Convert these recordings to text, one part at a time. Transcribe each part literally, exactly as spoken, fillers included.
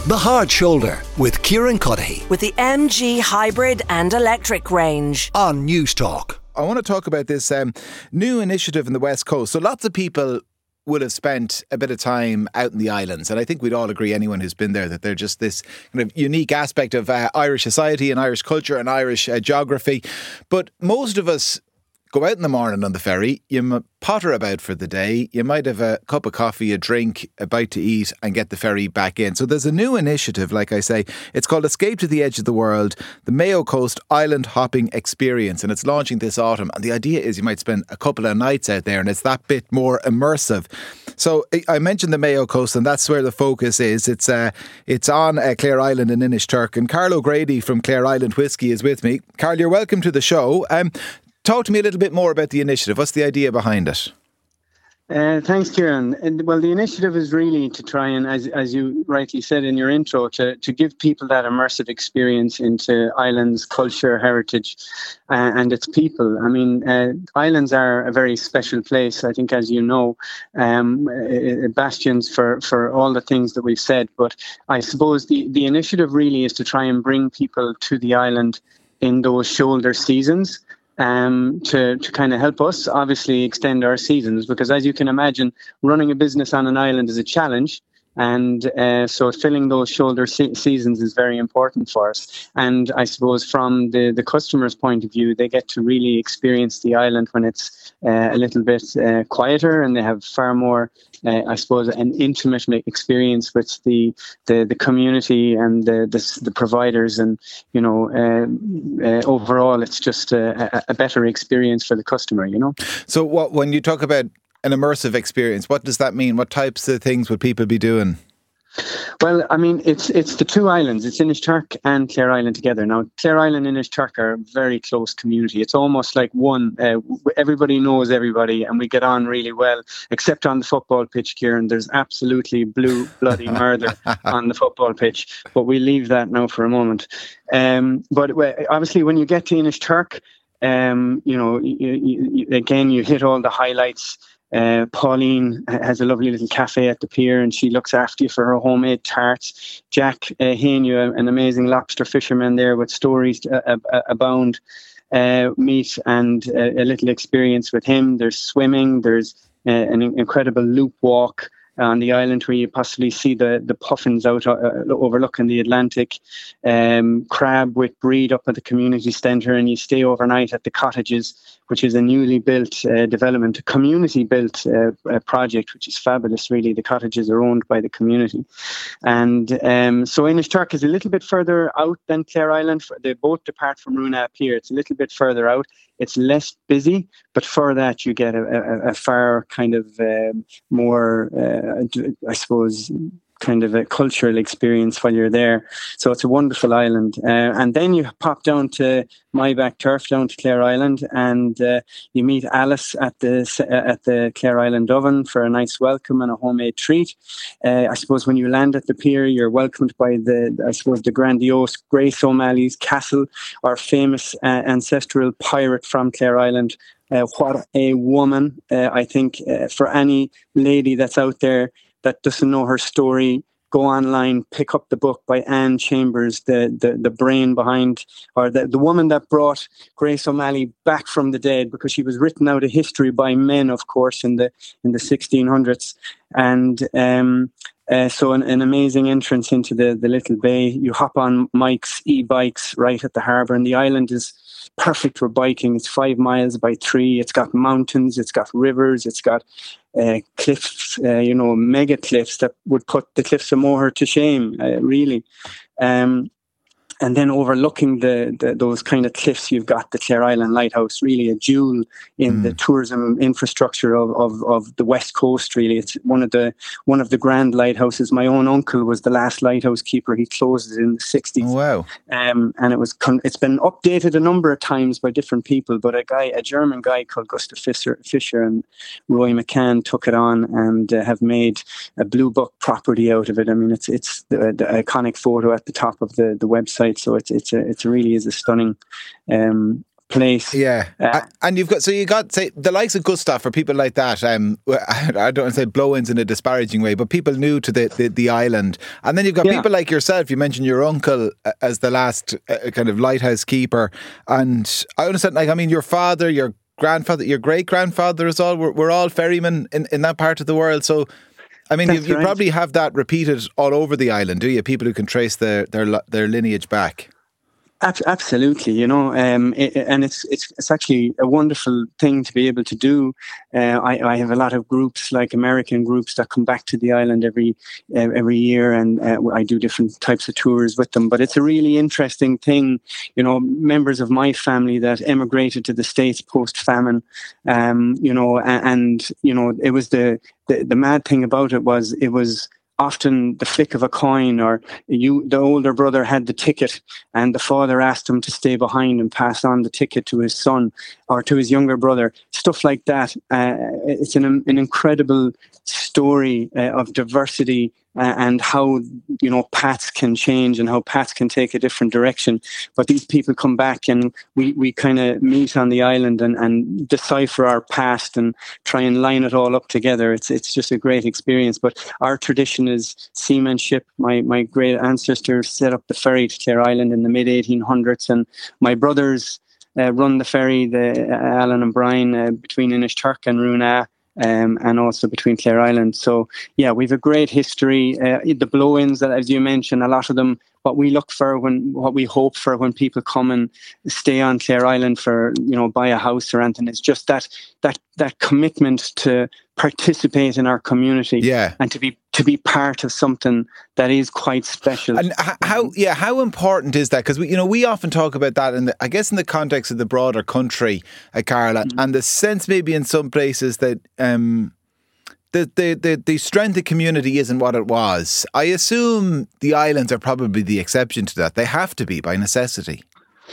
The Hard Shoulder with Kieran Cuddihy with the M G hybrid and electric range on News Talk. I want to talk about this um, new initiative in the West Coast. So lots of people would have spent a bit of time out in the islands, and I think we'd all agree, anyone who's been there, that they're just this kind of unique aspect of uh, Irish society and Irish culture and Irish uh, geography. But most of us go out in the morning on the ferry, you m- potter about for the day, you might have a cup of coffee, a drink, a bite to eat and get the ferry back in. So there's a new initiative, like I say, it's called Escape to the Edge of the World, the Mayo Coast Island Hopping Experience, and it's launching this autumn. And the idea is you might spend a couple of nights out there and it's that bit more immersive. So I mentioned the Mayo Coast, and that's where the focus is. It's uh, it's on uh, Clare Island in Inishturk, and Carl O'Grady from Clare Island Whisky is with me. Carl, you're welcome to the show. Um, Talk to me a little bit more about the initiative. What's the idea behind it? Uh, thanks, Kieran. And, well, the initiative is really to try and, as as you rightly said in your intro, to, to give people that immersive experience into Ireland's culture, heritage, uh, and its people. I mean, uh, islands are a very special place, I think, as you know, um, uh, bastions for, for all the things that we've said. But I suppose the, the initiative really is to try and bring people to the island in those shoulder seasons. Um, to, to kind of help us obviously extend our seasons, because as you can imagine, running a business on an island is a challenge. And uh, so filling those shoulder se- seasons is very important for us. And I suppose from the, the customer's point of view, they get to really experience the island when it's uh, a little bit uh, quieter, and they have far more, uh, I suppose, an intimate experience with the the, the community and the, the the providers. And, you know, uh, uh, overall, it's just a, a better experience for the customer, you know. So what when you talk about an immersive experience, what does that mean? What types of things would people be doing? Well, I mean, it's it's the two islands. It's Inishturk and Clare Island together. Now, Clare Island and Inishturk are a very close community. It's almost like one. Uh, everybody knows everybody, and we get on really well, except on the football pitch, Kieran. There's absolutely blue, bloody murder on the football pitch. But we leave that now for a moment. Um, but obviously, when you get to Inishturk, um, you know, you, you, you, again, you hit all the highlights. Uh, Pauline has a lovely little cafe at the pier, and she looks after you for her homemade tarts. Jack uh, Hainu, an amazing lobster fisherman there with stories to, uh, uh, abound. Uh, meet and uh, a little experience with him. There's swimming. There's uh, an incredible loop walk on the island where you possibly see the, the puffins out uh, overlooking the Atlantic. Um, crab with breed up at the community centre, and you stay overnight at the cottages, which is a newly built uh, development, a community-built uh, uh, project, which is fabulous, really. The cottages are owned by the community. And um, so Inishturk is a little bit further out than Clare Island. They both depart from Runa Pier. It's a little bit further out. It's less busy, but for that you get a, a, a far kind of uh, more, uh, I suppose, kind of a cultural experience while you're there. So it's a wonderful island. Uh, and then you pop down to my back turf, down to Clare Island, and uh, you meet Alice at the at the Clare Island Oven for a nice welcome and a homemade treat. Uh, I suppose when you land at the pier, you're welcomed by the, I suppose, the grandiose Grace O'Malley's castle, our famous uh, ancestral pirate from Clare Island. Uh, what a woman. Uh, I think uh, for any lady that's out there that doesn't know her story, go online, pick up the book by Anne Chambers, the the, the brain behind, or the, the woman that brought Grace O'Malley back from the dead, because she was written out of history by men, of course, in the in the sixteen hundreds. And um, uh, so an, an amazing entrance into the, the little bay. You hop on Mike's e-bikes right at the harbour, and the island is perfect for biking. It's five miles by three. It's got mountains, it's got rivers, it's got uh, cliffs, uh, you know, mega cliffs that would put the Cliffs of Moher to shame, uh, really. Um, and then overlooking the, the those kind of cliffs, you've got the Clare Island Lighthouse, really a jewel in mm. the tourism infrastructure of, of, of the West Coast. Really, it's one of the one of the grand lighthouses. My own uncle was the last lighthouse keeper. He closed it in the sixties. Oh, wow! Um, and it was con- it's been updated a number of times by different people. But a guy, a German guy called Gustav Fischer, Fischer and Roy McCann took it on and uh, have made a blue book property out of it. I mean, it's it's the, the iconic photo at the top of the, the website. So it's it's a, it really is a stunning um, place. Yeah, Uh, and you've got so you got say the likes of Gustav for people like that. Um, I don't want to say blow-ins in a disparaging way, but people new to the, the, the island, and then you've got yeah. people like yourself. You mentioned your uncle as the last uh, kind of lighthouse keeper, and I understand. Like, I mean, your father, your grandfather, your great grandfather as well. We're, we're all ferrymen in, in that part of the world. So, I mean, you, you right. probably have that repeated all over the island, do you? People who can trace their their their lineage back. Absolutely, you know, um, it, and it's it's it's actually a wonderful thing to be able to do. Uh, I, I have a lot of groups, like American groups, that come back to the island every uh, every year, and uh, I do different types of tours with them. But it's a really interesting thing, you know. Members of my family that emigrated to the States post famine, um, you know, and, and you know, it was the, the the mad thing about it was it was. often the flick of a coin, or you, the older brother had the ticket and the father asked him to stay behind and pass on the ticket to his son or to his younger brother, stuff like that. Uh, it's an, an incredible story uh, of diversity uh, and how, you know, paths can change and how paths can take a different direction. But these people come back and we, we kind of meet on the island and, and decipher our past and try and line it all up together. It's it's just a great experience. But our tradition is seamanship. My my great ancestors set up the ferry to Clare Island in the mid eighteen hundreds, and my brothers uh, run the ferry, the uh, Alan and Brian, uh, between Inishturk and Roonagh. Um, and also between Clare Island. So, yeah, we've a great history. Uh, the blow-ins, that, as you mentioned, a lot of them, what we look for, when what we hope for when people come and stay on Clare Island for, you know, buy a house or anything, is just that that that commitment to participate in our community, yeah. and to be to be part of something that is quite special. And how, yeah, how important is that? Because we, you know, we often talk about that, in the, I guess, in the context of the broader country, uh, Carla, mm-hmm. and the sense maybe in some places that um, the, the the the strength of community isn't what it was. I assume the islands are probably the exception to that. They have to be by necessity.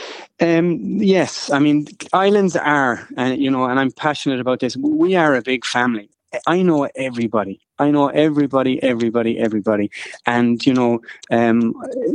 Um, yes, I mean, islands are, and you know, and I'm passionate about this. We are a big family. I know everybody. I know everybody, everybody, everybody. And, you know, um,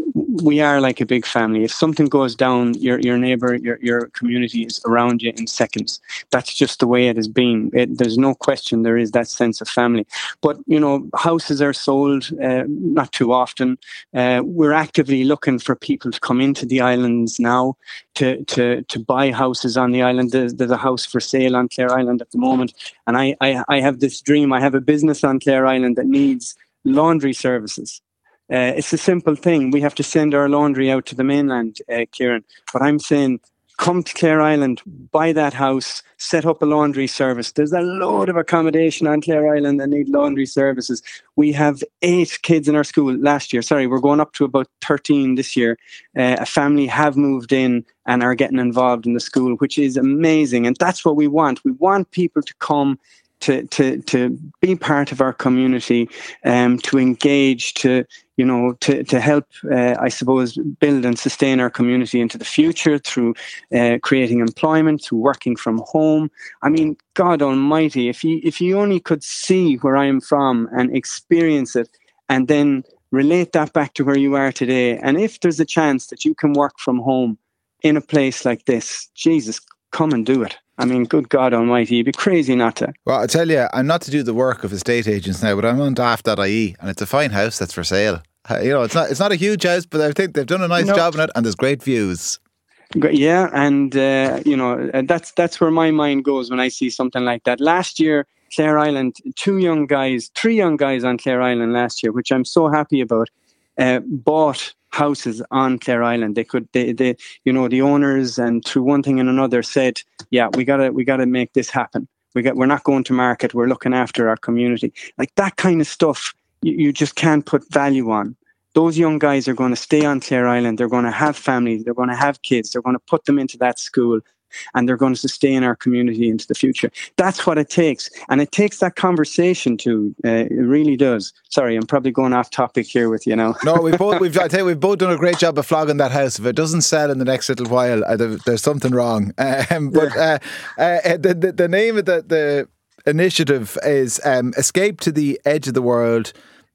we are like a big family. If something goes down, your your neighbour, your, your community is around you in seconds. That's just the way it has been. It, there's no question there is that sense of family. But, you know, houses are sold uh, not too often. Uh, we're actively looking for people to come into the islands now to to, to buy houses on the island. There's, there's a house for sale on Clare Island at the moment. And I, I, I have this dream. I have a business on Clare Island that needs laundry services. Uh, it's a simple thing. We have to send our laundry out to the mainland, uh, Kieran. But I'm saying, come to Clare Island, buy that house, set up a laundry service. There's a load of accommodation on Clare Island that need laundry services. We have eight kids in our school last year. Sorry, we're going up to about thirteen this year. Uh, a family have moved in and are getting involved in the school, which is amazing. And that's what we want. We want people to come To, to to be part of our community, um, to engage, to you know, to to help, uh, I suppose, build and sustain our community into the future through uh, creating employment, through working from home. I mean, God Almighty, if you if you only could see where I am from and experience it, and then relate that back to where you are today, and if there's a chance that you can work from home in a place like this, Jesus, come and do it. I mean, good God Almighty, you'd be crazy not to. Well, I tell you, I'm not to do the work of estate agents now, but I'm on daft dot I E, and it's a fine house that's for sale. You know, it's not it's not a huge house, but I think they've done a nice no. job in it, and there's great views. Yeah, and uh, you know, that's that's where my mind goes when I see something like that. Last year, Clare Island, two young guys, three young guys on Clare Island last year, which I'm so happy about, uh, bought houses on Clare Island. They could, they, they, you know, the owners, and through one thing and another, said, "Yeah, we gotta, we gotta make this happen. We got, we're not going to market. We're looking after our community." Like that kind of stuff, you, you just can't put value on. Those young guys are going to stay on Clare Island. They're going to have families. They're going to have kids. They're going to put them into that school, and they're going to sustain our community into the future. That's what it takes. And it takes that conversation too. Uh, it really does. Sorry, I'm probably going off topic here with you now. No, we've both, we've, I tell you, we've both done a great job of flogging that house. If it doesn't sell in the next little while, uh, there's something wrong. Um, but uh, uh, the, the, the name of the, the initiative is um, Escape to the Edge of the World.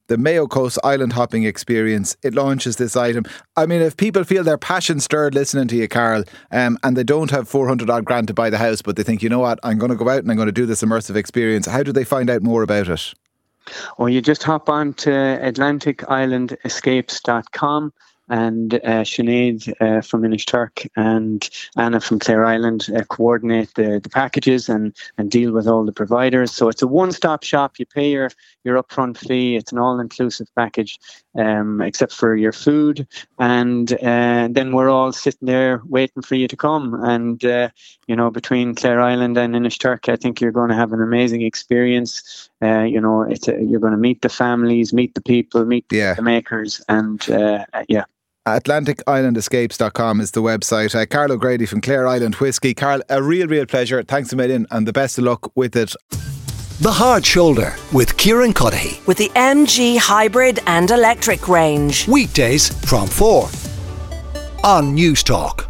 the Mayo Coast Island Hopping Experience. It launches this item. I mean, if people feel their passion stirred listening to you, Carol, um, and they don't have four hundred odd grand to buy the house, but they think, you know what, I'm going to go out and I'm going to do this immersive experience, how do they find out more about it? Or you just hop on to Atlantic Island Escapes dot com. And uh, Sinead uh, from Inishturk and Anna from Clare Island uh, coordinate the, the packages and, and deal with all the providers. So it's a one-stop shop. You pay your, your upfront fee. It's an all-inclusive package, um, except for your food. And uh, then we're all sitting there waiting for you to come. And, uh, you know, between Clare Island and Inishturk, I think you're going to have an amazing experience. Uh, you know, it's a, you're going to meet the families, meet the people, meet yeah. the makers. And, uh, yeah. Atlantic Island Escapes dot com is the website. Uh, Carl O'Grady from Clare Island Whisky. Carl, a real, real pleasure. Thanks a million and the best of luck with it. The Hard Shoulder with Kieran Cuddihy. With the M G hybrid and electric range. Weekdays from four on News Talk.